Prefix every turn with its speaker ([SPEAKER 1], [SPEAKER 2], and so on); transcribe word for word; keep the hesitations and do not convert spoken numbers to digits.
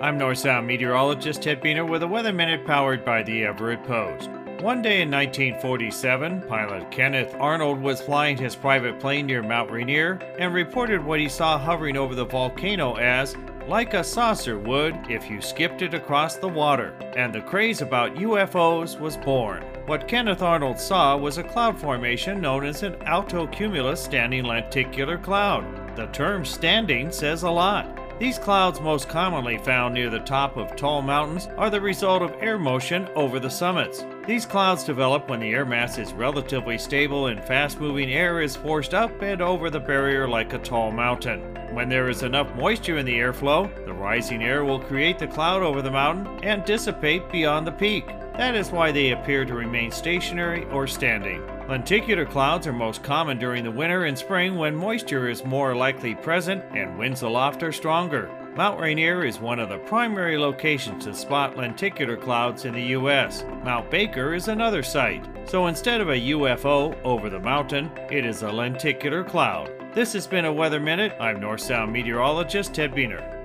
[SPEAKER 1] I'm North Sound meteorologist Ted Biener with a Weather Minute powered by the Everett Post. One day in nineteen forty-seven, pilot Kenneth Arnold was flying his private plane near Mount Rainier and reported what he saw hovering over the volcano as like a saucer would if you skipped it across the water, and the craze about U F Os was born. What Kenneth Arnold saw was a cloud formation known as an altocumulus standing lenticular cloud. The term standing says a lot. These clouds, most commonly found near the top of tall mountains, are the result of air motion over the summits. These clouds develop when the air mass is relatively stable and fast-moving air is forced up and over the barrier like a tall mountain. When there is enough moisture in the airflow, the rising air will create the cloud over the mountain and dissipate beyond the peak. That is why they appear to remain stationary or standing. Lenticular clouds are most common during the winter and spring when moisture is more likely present and winds aloft are stronger. Mount Rainier is one of the primary locations to spot lenticular clouds in the U S. Mount Baker is another site. So instead of a U F O over the mountain, it is a lenticular cloud. This has been a Weather Minute. I'm North Sound meteorologist Ted Biener.